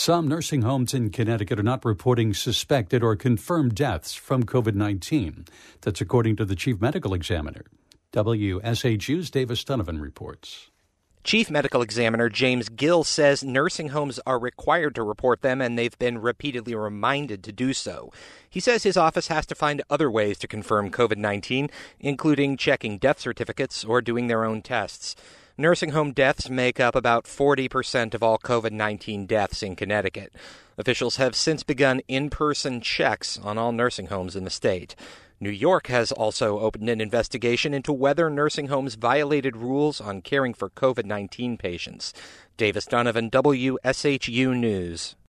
Some nursing homes in Connecticut are not reporting suspected or confirmed deaths from COVID-19. That's according to the chief medical examiner. WSHU's Davis Donovan reports. Chief Medical Examiner James Gill says nursing homes are required to report them, and they've been repeatedly reminded to do so. He says his office has to find other ways to confirm COVID-19, including checking death certificates or doing their own tests. Nursing home deaths make up about 40% of all COVID-19 deaths in Connecticut. Officials have since begun in-person checks on all nursing homes in the state. New York has also opened an investigation into whether nursing homes violated rules on caring for COVID-19 patients. Davis Donovan, WSHU News.